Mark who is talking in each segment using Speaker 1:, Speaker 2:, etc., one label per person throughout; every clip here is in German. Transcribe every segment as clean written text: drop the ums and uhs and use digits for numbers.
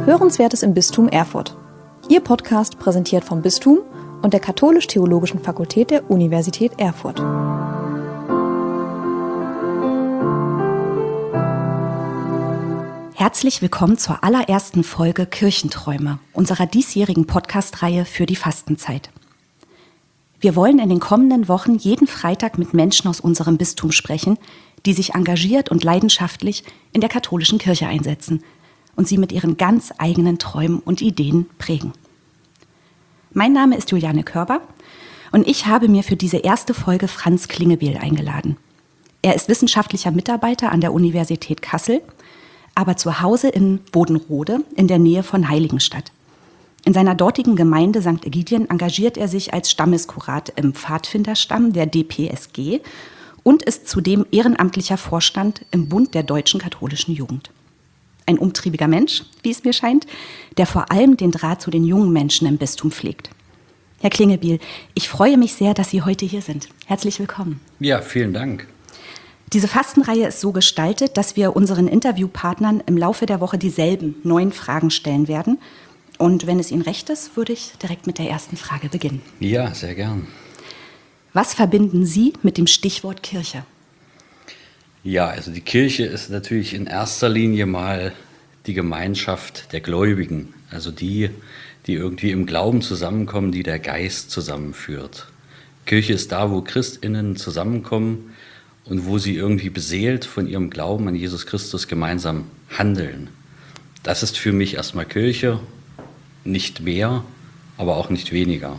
Speaker 1: Hörenswertes im Bistum Erfurt. Ihr Podcast präsentiert vom Bistum und der Katholisch-Theologischen Fakultät der Universität Erfurt.
Speaker 2: Herzlich willkommen zur allerersten Folge Kirchenträume, unserer diesjährigen Podcast-Reihe für die Fastenzeit. Wir wollen in den kommenden Wochen jeden Freitag mit Menschen aus unserem Bistum sprechen, die sich engagiert und leidenschaftlich in der katholischen Kirche einsetzen und sie mit ihren ganz eigenen Träumen und Ideen prägen. Mein Name ist Juliane Körber und ich habe mir für diese erste Folge Franz Klingebiel eingeladen. Er ist wissenschaftlicher Mitarbeiter an der Universität Kassel, aber zu Hause in Bodenrode in der Nähe von Heiligenstadt. In seiner dortigen Gemeinde St. Ägidien engagiert er sich als Stammeskurat im Pfadfinderstamm der DPSG und ist zudem ehrenamtlicher Vorstand im Bund der Deutschen Katholischen Jugend. Ein umtriebiger Mensch, wie es mir scheint, der vor allem den Draht zu den jungen Menschen im Bistum pflegt. Herr Klingebiel, ich freue mich sehr, dass Sie heute hier sind. Herzlich willkommen.
Speaker 3: Ja, vielen Dank.
Speaker 2: Diese Fastenreihe ist so gestaltet, dass wir unseren Interviewpartnern im Laufe der Woche dieselben 9 Fragen stellen werden. Und wenn es Ihnen recht ist, würde ich direkt mit der ersten Frage beginnen.
Speaker 3: Ja, sehr gern.
Speaker 2: Was verbinden Sie mit dem Stichwort Kirche?
Speaker 3: Ja, also die Kirche ist natürlich in erster Linie mal die Gemeinschaft der Gläubigen. Also die irgendwie im Glauben zusammenkommen, die der Geist zusammenführt. Kirche ist da, wo ChristInnen zusammenkommen und wo sie irgendwie beseelt von ihrem Glauben an Jesus Christus gemeinsam handeln. Das ist für mich erstmal Kirche. Nicht mehr, aber auch nicht weniger.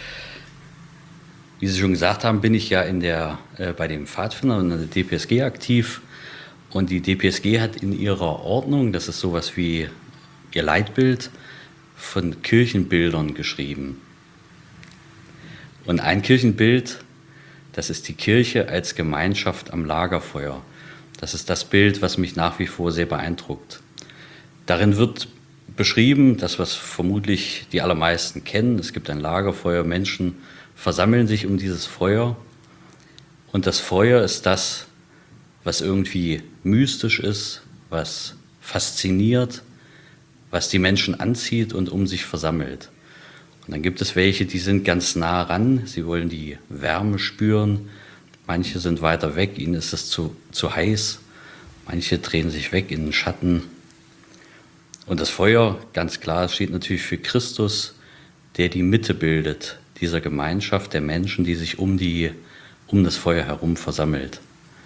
Speaker 3: Wie Sie schon gesagt haben, bin ich ja bei den Pfadfindern und der DPSG aktiv. Und die DPSG hat in ihrer Ordnung, das ist sowas wie ihr Leitbild, von Kirchenbildern geschrieben. Und ein Kirchenbild, das ist die Kirche als Gemeinschaft am Lagerfeuer. Das ist das Bild, was mich nach wie vor sehr beeindruckt. Darin wird beschrieben, das, was vermutlich die allermeisten kennen. Es gibt ein Lagerfeuer, Menschen versammeln sich um dieses Feuer. Und das Feuer ist das, was irgendwie mystisch ist, was fasziniert, was die Menschen anzieht und um sich versammelt. Und dann gibt es welche, die sind ganz nah ran, sie wollen die Wärme spüren. Manche sind weiter weg, ihnen ist es zu heiß. Manche drehen sich weg in den Schatten. Und das Feuer, ganz klar, steht natürlich für Christus, der die Mitte bildet, dieser Gemeinschaft der Menschen, die sich um das Feuer herum versammelt.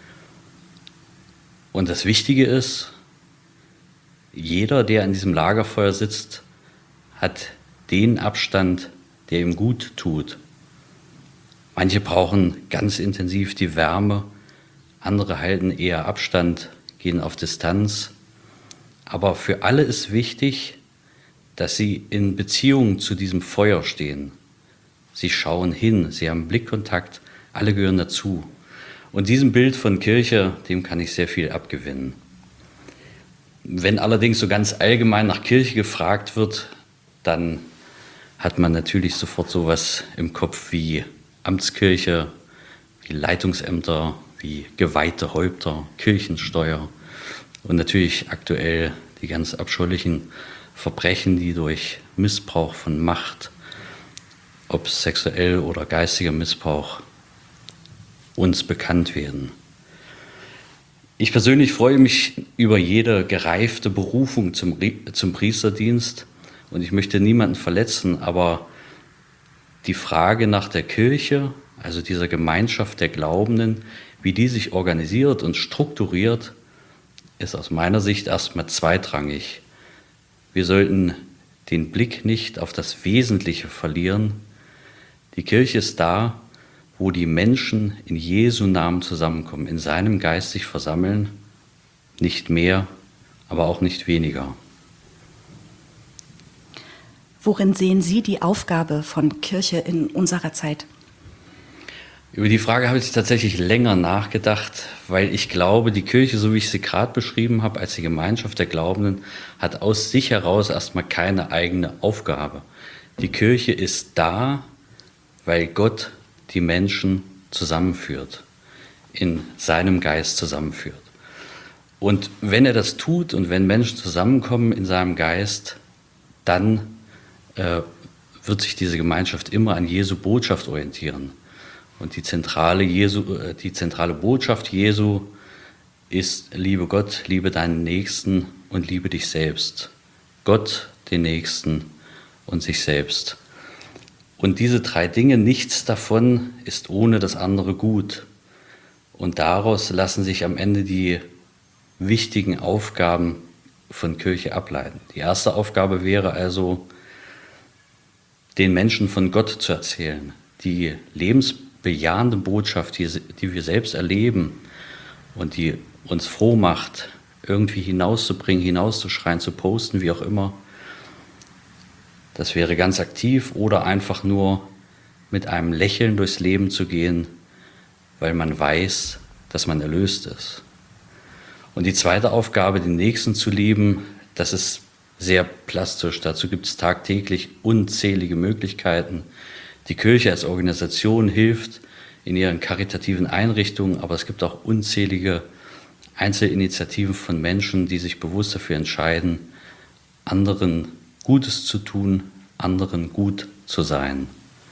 Speaker 3: Und das Wichtige ist, jeder, der an diesem Lagerfeuer sitzt, hat den Abstand, der ihm gut tut. Manche brauchen ganz intensiv die Wärme, andere halten eher Abstand, gehen auf Distanz. Aber für alle ist wichtig, dass sie in Beziehung zu diesem Feuer stehen. Sie schauen hin, sie haben Blickkontakt, alle gehören dazu. Und diesem Bild von Kirche, dem kann ich sehr viel abgewinnen. Wenn allerdings so ganz allgemein nach Kirche gefragt wird, dann hat man natürlich sofort sowas im Kopf wie Amtskirche, wie Leitungsämter, wie geweihte Häupter, Kirchensteuer. Und natürlich aktuell die ganz abscheulichen Verbrechen, die durch Missbrauch von Macht, ob sexuell oder geistiger Missbrauch, uns bekannt werden. Ich persönlich freue mich über jede gereifte Berufung zum Priesterdienst und ich möchte niemanden verletzen, aber die Frage nach der Kirche, also dieser Gemeinschaft der Glaubenden, wie die sich organisiert und strukturiert, ist aus meiner Sicht erstmal zweitrangig. Wir sollten den Blick nicht auf das Wesentliche verlieren. Die Kirche ist da, wo die Menschen in Jesu Namen zusammenkommen, in seinem Geist sich versammeln, nicht mehr, aber auch nicht weniger.
Speaker 2: Worin sehen Sie die Aufgabe von Kirche in unserer Zeit?
Speaker 3: Über die Frage habe ich tatsächlich länger nachgedacht, weil ich glaube, die Kirche, so wie ich sie gerade beschrieben habe, als die Gemeinschaft der Glaubenden, hat aus sich heraus erstmal keine eigene Aufgabe. Die Kirche ist da, weil Gott die Menschen zusammenführt, in seinem Geist zusammenführt. Und wenn er das tut und wenn Menschen zusammenkommen in seinem Geist, dann wird sich diese Gemeinschaft immer an Jesu Botschaft orientieren. Und die zentrale Botschaft Jesu ist: Liebe Gott, liebe deinen Nächsten und liebe dich selbst. Gott, den Nächsten und sich selbst. Und diese 3 Dinge, nichts davon ist ohne das andere gut. Und daraus lassen sich am Ende die wichtigen Aufgaben von Kirche ableiten. Die erste Aufgabe wäre also, den Menschen von Gott zu erzählen. Die lebensbejahende Botschaft, die wir selbst erleben und die uns froh macht, irgendwie hinauszubringen, hinauszuschreien, zu posten, wie auch immer. Das wäre ganz aktiv oder einfach nur mit einem Lächeln durchs Leben zu gehen, weil man weiß, dass man erlöst ist. Und die zweite Aufgabe, den Nächsten zu lieben, das ist sehr plastisch. Dazu gibt es tagtäglich unzählige Möglichkeiten. Die Kirche als Organisation hilft in ihren karitativen Einrichtungen, aber es gibt auch unzählige Einzelinitiativen von Menschen, die sich bewusst dafür entscheiden, anderen Gutes zu tun, anderen gut zu sein.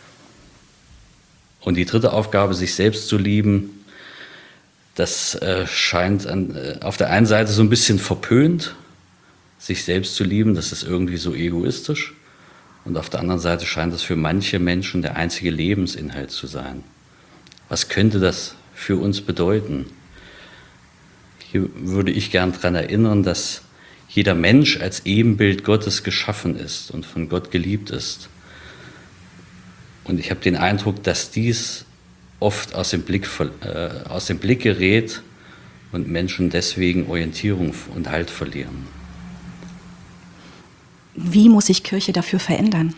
Speaker 3: Und die dritte Aufgabe, sich selbst zu lieben, das scheint auf der einen Seite so ein bisschen verpönt, sich selbst zu lieben, das ist irgendwie so egoistisch. Und auf der anderen Seite scheint es für manche Menschen der einzige Lebensinhalt zu sein. Was könnte das für uns bedeuten? Hier würde ich gern daran erinnern, dass jeder Mensch als Ebenbild Gottes geschaffen ist und von Gott geliebt ist. Und ich habe den Eindruck, dass dies oft aus dem Blick gerät und Menschen deswegen Orientierung und Halt verlieren.
Speaker 2: Wie muss sich Kirche dafür verändern?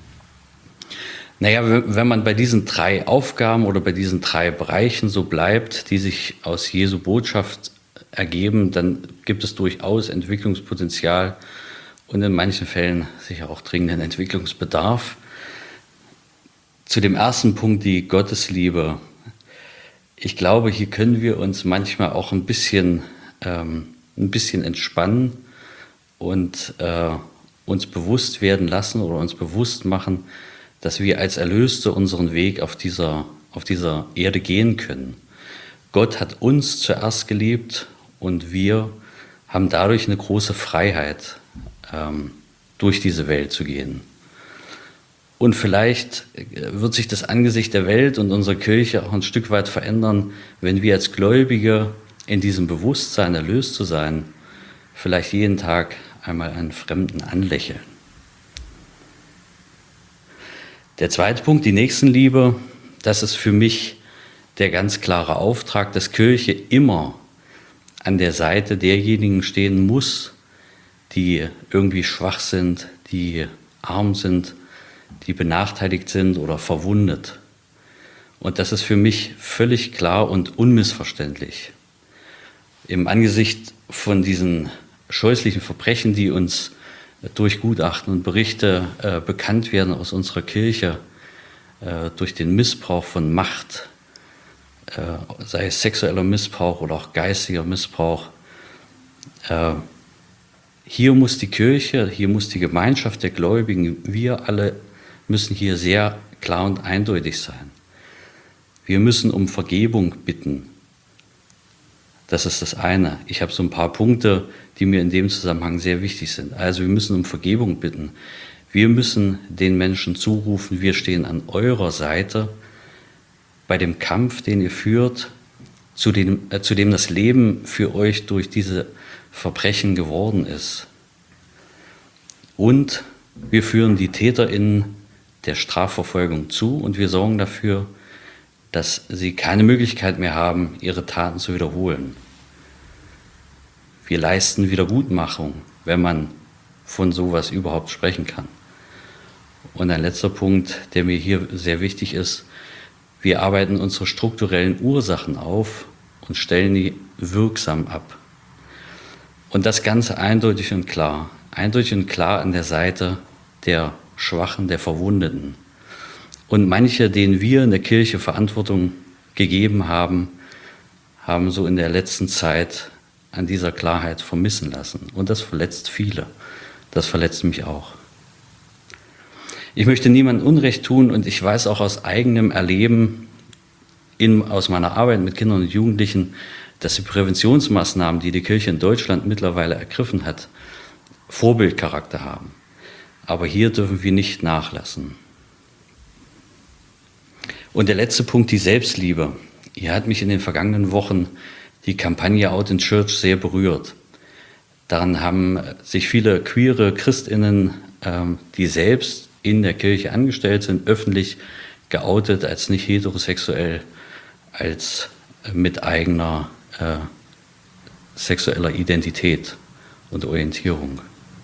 Speaker 3: Naja, wenn man bei diesen 3 Aufgaben oder bei diesen 3 Bereichen so bleibt, die sich aus Jesu Botschaft ergeben, dann gibt es durchaus Entwicklungspotenzial und in manchen Fällen sicher auch dringenden Entwicklungsbedarf. Zu dem ersten Punkt, die Gottesliebe. Ich glaube, hier können wir uns manchmal auch ein bisschen entspannen und uns bewusst werden lassen oder uns bewusst machen, dass wir als Erlöste unseren Weg auf dieser Erde gehen können. Gott hat uns zuerst geliebt und wir haben dadurch eine große Freiheit, durch diese Welt zu gehen. Und vielleicht wird sich das Angesicht der Welt und unserer Kirche auch ein Stück weit verändern, wenn wir als Gläubige in diesem Bewusstsein, erlöst zu sein, vielleicht jeden Tag einmal einen Fremden anlächeln. Der zweite Punkt, die Nächstenliebe, das ist für mich der ganz klare Auftrag, dass Kirche immer an der Seite derjenigen stehen muss, die irgendwie schwach sind, die arm sind, die benachteiligt sind oder verwundet. Und das ist für mich völlig klar und unmissverständlich. Im Angesicht von diesen scheußlichen Verbrechen, die uns durch Gutachten und Berichte bekannt werden aus unserer Kirche, durch den Missbrauch von Macht, sei es sexueller Missbrauch oder auch geistiger Missbrauch. Hier muss die Kirche, hier muss die Gemeinschaft der Gläubigen, wir alle müssen hier sehr klar und eindeutig sein. Wir müssen um Vergebung bitten. Das ist das eine. Ich habe so ein paar Punkte, die mir in dem Zusammenhang sehr wichtig sind. Also wir müssen um Vergebung bitten. Wir müssen den Menschen zurufen, wir stehen an eurer Seite bei dem Kampf, den ihr führt, zu dem das Leben für euch durch diese Verbrechen geworden ist. Und wir führen die TäterInnen der Strafverfolgung zu und wir sorgen dafür, dass sie keine Möglichkeit mehr haben, ihre Taten zu wiederholen. Wir leisten Wiedergutmachung, wenn man von sowas überhaupt sprechen kann. Und ein letzter Punkt, der mir hier sehr wichtig ist: Wir arbeiten unsere strukturellen Ursachen auf und stellen die wirksam ab. Und das Ganze eindeutig und klar an der Seite der Schwachen, der Verwundeten. Und manche, denen wir in der Kirche Verantwortung gegeben haben, haben so in der letzten Zeit an dieser Klarheit vermissen lassen. Und das verletzt viele. Das verletzt mich auch. Ich möchte niemandem Unrecht tun und ich weiß auch aus eigenem Erleben, aus meiner Arbeit mit Kindern und Jugendlichen, dass die Präventionsmaßnahmen, die die Kirche in Deutschland mittlerweile ergriffen hat, Vorbildcharakter haben. Aber hier dürfen wir nicht nachlassen. Und der letzte Punkt, die Selbstliebe. Hier hat mich in den vergangenen Wochen die Kampagne Out in Church sehr berührt. Daran haben sich viele queere ChristInnen, die selbst in der Kirche angestellt sind, öffentlich geoutet als nicht heterosexuell, als mit eigener sexueller Identität und Orientierung.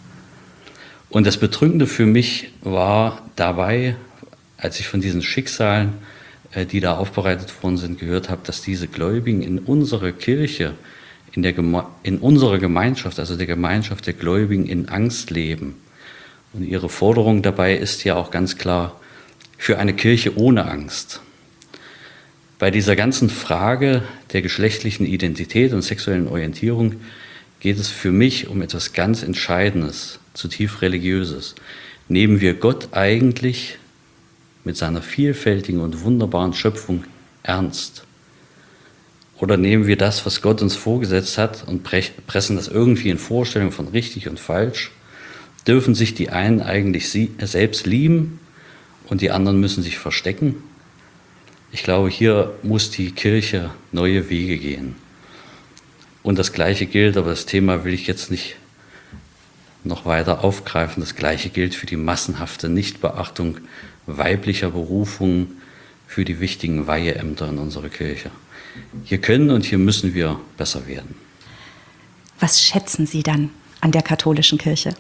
Speaker 3: Und das Bedrückende für mich war dabei, als ich von diesen Schicksalen, die da aufbereitet worden sind, gehört habe, dass diese Gläubigen in unserer Kirche, in unserer Gemeinschaft, also der Gemeinschaft der Gläubigen, in Angst leben. Und ihre Forderung dabei ist ja auch ganz klar für eine Kirche ohne Angst. Bei dieser ganzen Frage der geschlechtlichen Identität und sexuellen Orientierung geht es für mich um etwas ganz Entscheidendes, zutiefst Religiöses. Nehmen wir Gott eigentlich mit seiner vielfältigen und wunderbaren Schöpfung ernst? Oder nehmen wir das, was Gott uns vorgesetzt hat, und pressen das irgendwie in Vorstellungen von richtig und falsch? Dürfen sich die einen eigentlich selbst lieben und die anderen müssen sich verstecken? Ich glaube, hier muss die Kirche neue Wege gehen. Und das Gleiche gilt, aber das Thema will ich jetzt nicht noch weiter aufgreifen, das Gleiche gilt für die massenhafte Nichtbeachtung weiblicher Berufungen für die wichtigen Weiheämter in unserer Kirche. Hier können und hier müssen wir besser werden.
Speaker 2: Was schätzen Sie dann an der katholischen Kirche?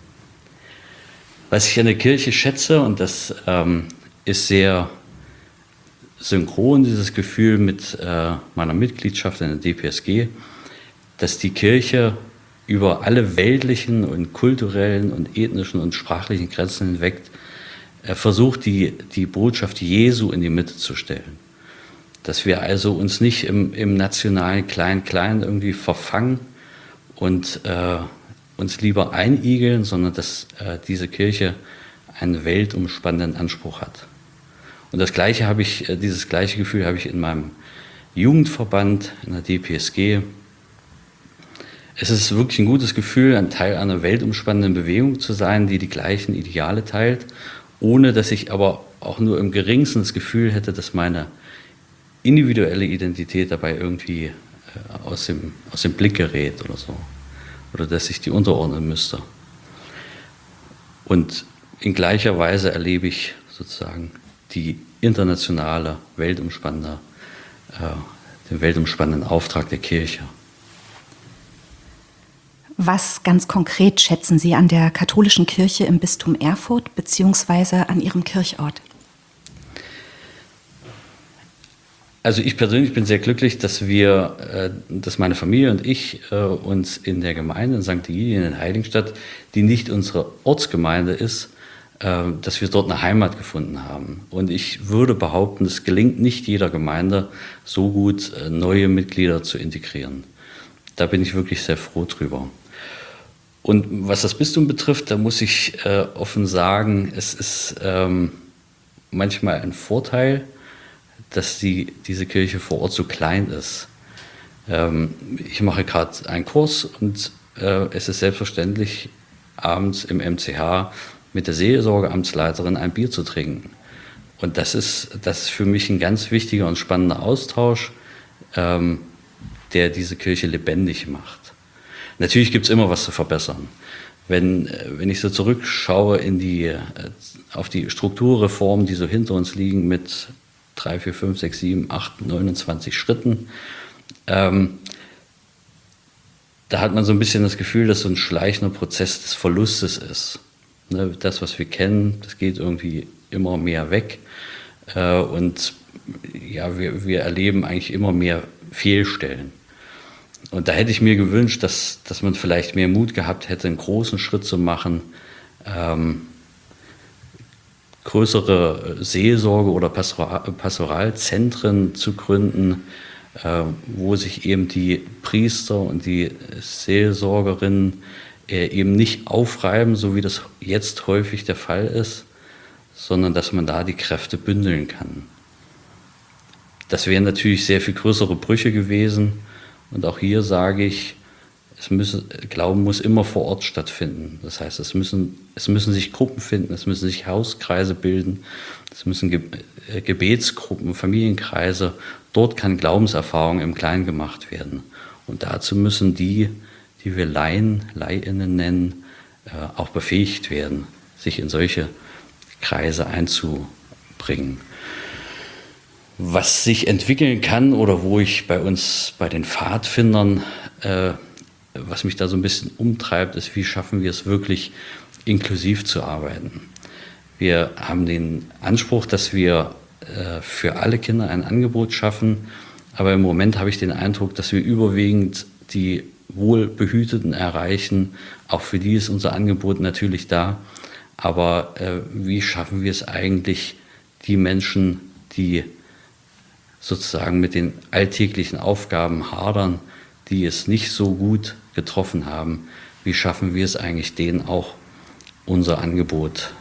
Speaker 3: Was ich an der Kirche schätze, und das ist sehr synchron, dieses Gefühl mit meiner Mitgliedschaft in der DPSG, dass die Kirche über alle weltlichen und kulturellen und ethnischen und sprachlichen Grenzen hinweg versucht, die Botschaft Jesu in die Mitte zu stellen. Dass wir also uns nicht im nationalen Klein-Klein irgendwie verfangen und uns lieber einigeln, sondern dass diese Kirche einen weltumspannenden Anspruch hat. Und dieses gleiche Gefühl habe ich in meinem Jugendverband, in der DPSG. Es ist wirklich ein gutes Gefühl, ein Teil einer weltumspannenden Bewegung zu sein, die die gleichen Ideale teilt, ohne dass ich aber auch nur im geringsten das Gefühl hätte, dass meine individuelle Identität dabei irgendwie aus dem Blick gerät oder so. Oder dass ich die unterordnen müsste. Und in gleicher Weise erlebe ich sozusagen die internationale, den weltumspannenden Auftrag der Kirche.
Speaker 2: Was ganz konkret schätzen Sie an der katholischen Kirche im Bistum Erfurt bzw. an Ihrem Kirchort?
Speaker 3: Also ich persönlich bin sehr glücklich, dass meine Familie und ich uns in der Gemeinde in St. Egidien in Heiligenstadt, die nicht unsere Ortsgemeinde ist, dass wir dort eine Heimat gefunden haben. Und ich würde behaupten, es gelingt nicht jeder Gemeinde so gut, neue Mitglieder zu integrieren. Da bin ich wirklich sehr froh drüber. Und was das Bistum betrifft, da muss ich offen sagen, es ist manchmal ein Vorteil, dass diese Kirche vor Ort so klein ist. Ich mache gerade einen Kurs und es ist selbstverständlich, abends im MCH mit der Seelsorgeamtsleiterin ein Bier zu trinken. Und das ist für mich ein ganz wichtiger und spannender Austausch, der diese Kirche lebendig macht. Natürlich gibt es immer was zu verbessern. Wenn ich so zurückschaue auf die Strukturreformen, die so hinter uns liegen mit 3, 4, 5, 6, 7, 8, 29 Schritten, da hat man so ein bisschen das Gefühl, dass so ein schleichender Prozess des Verlustes ist. Ne, das, was wir kennen, das geht irgendwie immer mehr weg. Und ja, wir erleben eigentlich immer mehr Fehlstellen. Und da hätte ich mir gewünscht, dass man vielleicht mehr Mut gehabt hätte, einen großen Schritt zu machen, größere Seelsorge- oder Pastoralzentren zu gründen, wo sich eben die Priester und die Seelsorgerinnen eben nicht aufreiben, so wie das jetzt häufig der Fall ist, sondern dass man da die Kräfte bündeln kann. Das wären natürlich sehr viel größere Brüche gewesen. Und auch hier sage ich, Glauben muss immer vor Ort stattfinden. Das heißt, es müssen sich Gruppen finden, es müssen sich Hauskreise bilden, es müssen Gebetsgruppen, Familienkreise. Dort kann Glaubenserfahrung im Kleinen gemacht werden. Und dazu müssen die wir Laieninnen nennen, auch befähigt werden, sich in solche Kreise einzubringen. Was sich entwickeln kann oder wo ich bei uns, bei den Pfadfindern, was mich da so ein bisschen umtreibt, ist, wie schaffen wir es wirklich, inklusiv zu arbeiten. Wir haben den Anspruch, dass wir für alle Kinder ein Angebot schaffen, aber im Moment habe ich den Eindruck, dass wir überwiegend die Wohlbehüteten erreichen. Auch für die ist unser Angebot natürlich da. Aber wie schaffen wir es eigentlich, die Menschen, die sozusagen mit den alltäglichen Aufgaben hadern, die es nicht so gut getroffen haben, wie schaffen wir es eigentlich, denen auch unser Angebot,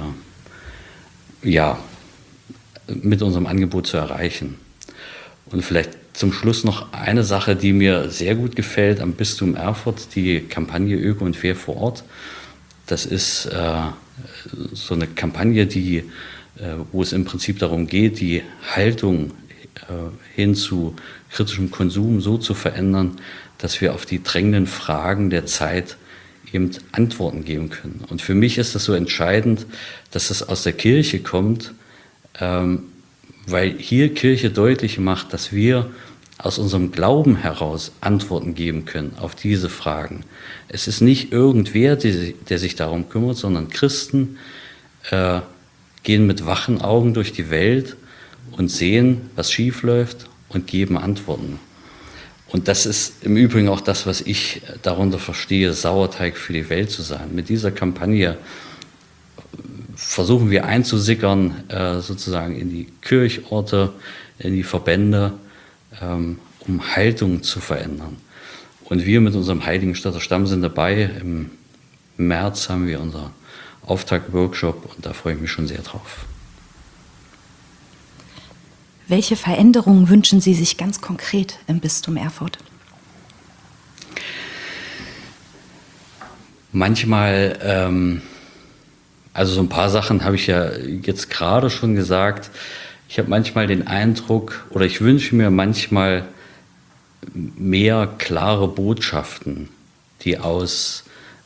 Speaker 3: mit unserem Angebot zu erreichen. Und vielleicht zum Schluss noch eine Sache, die mir sehr gut gefällt am Bistum Erfurt, die Kampagne Öko und Fair vor Ort. Das ist so eine Kampagne, wo es im Prinzip darum geht, die Haltung hin zu kritischem Konsum so zu verändern, dass wir auf die drängenden Fragen der Zeit eben Antworten geben können. Und für mich ist das so entscheidend, dass das aus der Kirche kommt, weil hier Kirche deutlich macht, dass wir aus unserem Glauben heraus Antworten geben können auf diese Fragen. Es ist nicht irgendwer, der sich darum kümmert, sondern Christen gehen mit wachen Augen durch die Welt und sehen, was schief läuft und geben Antworten. Und das ist im Übrigen auch das, was ich darunter verstehe, Sauerteig für die Welt zu sein. Mit dieser Kampagne versuchen wir einzusickern, sozusagen in die Kirchorte, in die Verbände, um Haltung zu verändern. Und wir mit unserem Heiligenstädter Stamm sind dabei. Im März haben wir unser Auftakt-Workshop und da freue ich mich schon sehr drauf.
Speaker 2: Welche Veränderungen wünschen Sie sich ganz konkret im Bistum Erfurt?
Speaker 3: Manchmal, also so ein paar Sachen habe ich ja jetzt gerade schon gesagt. Ich habe manchmal den Eindruck, oder ich wünsche mir manchmal mehr klare Botschaften, die aus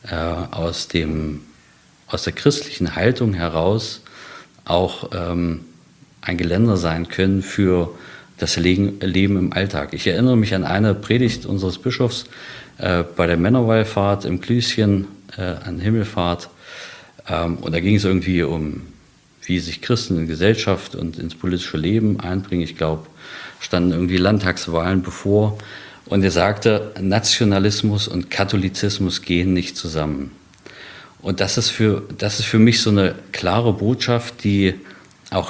Speaker 3: der christlichen Haltung heraus auch ein Geländer sein können für das Leben im Alltag. Ich erinnere mich an eine Predigt unseres Bischofs bei der Männerwallfahrt im Klüschen an Himmelfahrt. Und da ging es irgendwie um, wie sich Christen in Gesellschaft und ins politische Leben einbringen. Ich glaube, standen irgendwie Landtagswahlen bevor. Und er sagte, Nationalismus und Katholizismus gehen nicht zusammen. Und das ist für mich so eine klare Botschaft, die auch,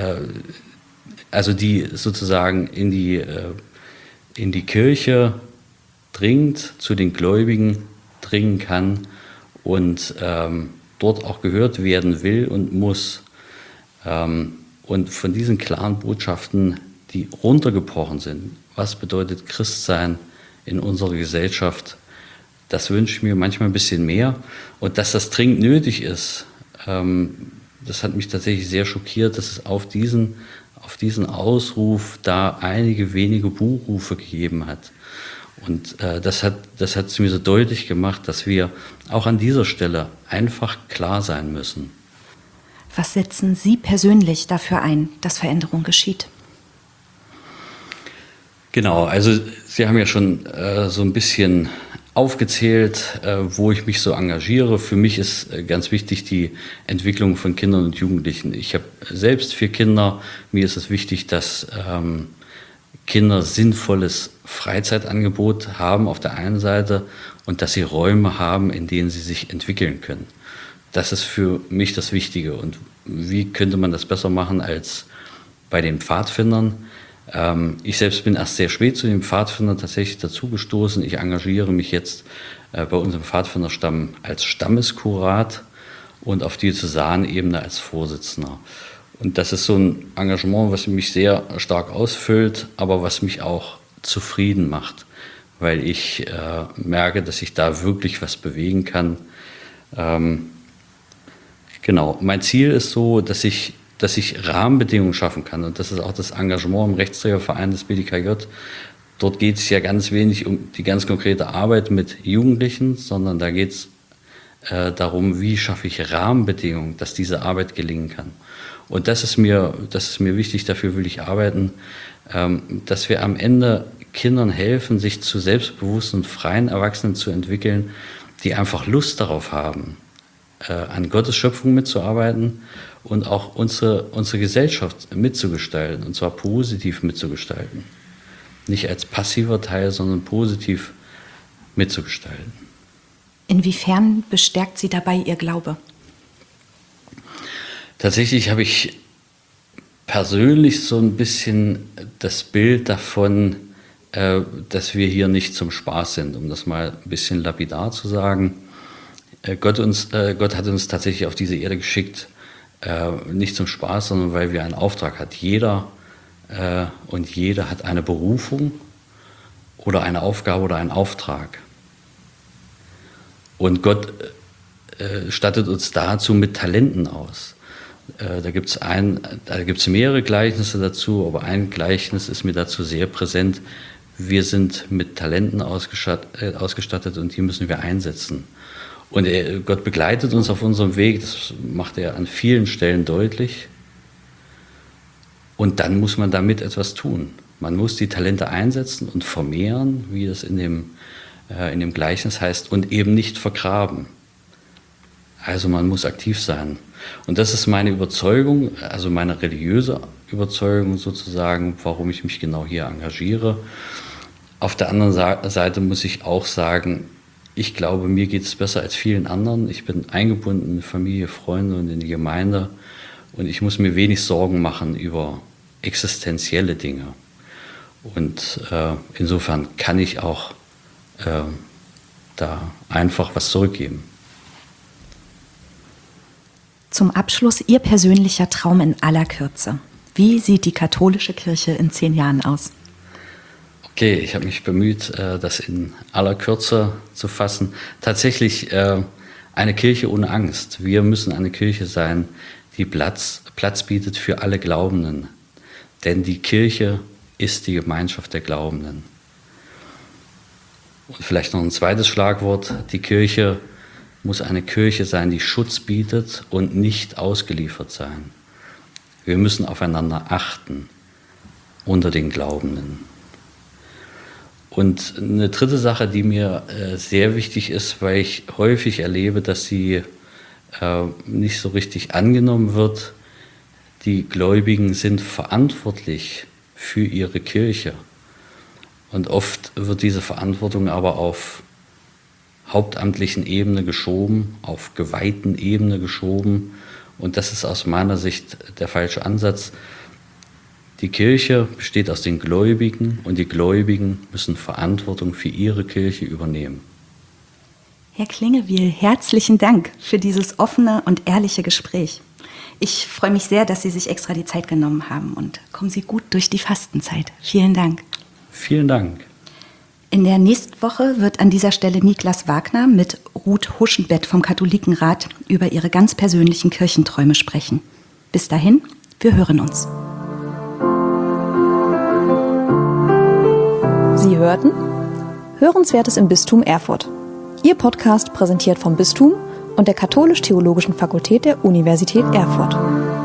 Speaker 3: die sozusagen in die Kirche dringt, zu den Gläubigen dringen kann und dort auch gehört werden will und muss. Und von diesen klaren Botschaften, die runtergebrochen sind, was bedeutet Christsein in unserer Gesellschaft, das wünsche ich mir manchmal ein bisschen mehr. Und dass das dringend nötig ist, das hat mich tatsächlich sehr schockiert, dass es auf diesen Ausruf da einige wenige Buhrufe gegeben hat. Und das hat es mir so deutlich gemacht, dass wir auch an dieser Stelle einfach klar sein müssen.
Speaker 2: Was setzen Sie persönlich dafür ein, dass Veränderung geschieht?
Speaker 3: Genau, also Sie haben ja schon so ein bisschen aufgezählt, wo ich mich so engagiere. Für mich ist ganz wichtig die Entwicklung von Kindern und Jugendlichen. Ich habe selbst 4 Kinder. Mir ist es wichtig, dass Kinder sinnvolles Freizeitangebot haben auf der einen Seite und dass sie Räume haben, in denen sie sich entwickeln können. Das ist für mich das Wichtige. Und wie könnte man das besser machen als bei den Pfadfindern? Ich selbst bin erst sehr spät zu den Pfadfindern tatsächlich dazugestoßen. Ich engagiere mich jetzt bei unserem Pfadfinderstamm als Stammeskurat und auf Diözesanebene als Vorsitzender. Und das ist so ein Engagement, was mich sehr stark ausfüllt, aber was mich auch zufrieden macht, weil ich merke, dass ich da wirklich was bewegen kann. Genau, mein Ziel ist so, dass ich Rahmenbedingungen schaffen kann. Und das ist auch das Engagement im Rechtsträgerverein des BDKJ. Dort geht es ja ganz wenig um die ganz konkrete Arbeit mit Jugendlichen, sondern da geht es darum, wie schaffe ich Rahmenbedingungen, dass diese Arbeit gelingen kann. Und das ist mir wichtig, dafür will ich arbeiten, dass wir am Ende Kindern helfen, sich zu selbstbewussten und freien Erwachsenen zu entwickeln, die einfach Lust darauf haben, an Gottes Schöpfung mitzuarbeiten und auch unsere Gesellschaft mitzugestalten, und zwar positiv mitzugestalten. Nicht als passiver Teil, sondern positiv mitzugestalten.
Speaker 2: Inwiefern bestärkt Sie dabei Ihr Glaube?
Speaker 3: Tatsächlich habe ich persönlich so ein bisschen das Bild davon, dass wir hier nicht zum Spaß sind, um das mal ein bisschen lapidar zu sagen. Gott hat uns tatsächlich auf diese Erde geschickt, nicht zum Spaß, sondern weil wir einen Auftrag haben. Jeder und jede hat eine Berufung oder eine Aufgabe oder einen Auftrag. Und Gott stattet uns dazu mit Talenten aus. Da gibt es mehrere Gleichnisse dazu, aber ein Gleichnis ist mir dazu sehr präsent. Wir sind mit Talenten ausgestattet und die müssen wir einsetzen. Und Gott begleitet uns auf unserem Weg, das macht er an vielen Stellen deutlich. Und dann muss man damit etwas tun. Man muss die Talente einsetzen und vermehren, wie es in dem Gleichnis heißt, und eben nicht vergraben. Also man muss aktiv sein. Und das ist meine Überzeugung, also meine religiöse Überzeugung sozusagen, warum ich mich genau hier engagiere. Auf der anderen Seite muss ich auch sagen, ich glaube, mir geht es besser als vielen anderen. Ich bin eingebunden in Familie, Freunde und in die Gemeinde. Und ich muss mir wenig Sorgen machen über existenzielle Dinge. Und insofern kann ich auch da einfach was zurückgeben.
Speaker 2: Zum Abschluss Ihr persönlicher Traum in aller Kürze. Wie sieht die katholische Kirche in 10 Jahren aus?
Speaker 3: Okay, ich habe mich bemüht, das in aller Kürze zu fassen. Tatsächlich eine Kirche ohne Angst. Wir müssen eine Kirche sein, die Platz bietet für alle Glaubenden. Denn die Kirche ist die Gemeinschaft der Glaubenden. Und vielleicht noch ein zweites Schlagwort. Die Kirche muss eine Kirche sein, die Schutz bietet und nicht ausgeliefert sein. Wir müssen aufeinander achten unter den Glaubenden. Und eine dritte Sache, die mir sehr wichtig ist, weil ich häufig erlebe, dass sie nicht so richtig angenommen wird. Die Gläubigen sind verantwortlich für ihre Kirche. Und oft wird diese Verantwortung aber auf hauptamtlichen Ebene geschoben, auf geweihten Ebene geschoben. Und das ist aus meiner Sicht der falsche Ansatz. Die Kirche besteht aus den Gläubigen und die Gläubigen müssen Verantwortung für ihre Kirche übernehmen.
Speaker 2: Herr Klingewiel, herzlichen Dank für dieses offene und ehrliche Gespräch. Ich freue mich sehr, dass Sie sich extra die Zeit genommen haben und kommen Sie gut durch die Fastenzeit. Vielen Dank.
Speaker 3: Vielen Dank.
Speaker 2: In der nächsten Woche wird an dieser Stelle Niklas Wagner mit Ruth Huschenbett vom Katholikenrat über ihre ganz persönlichen Kirchenträume sprechen. Bis dahin, wir hören uns.
Speaker 1: Sie hörten Hörenswertes im Bistum Erfurt. Ihr Podcast präsentiert vom Bistum und der Katholisch-Theologischen Fakultät der Universität Erfurt.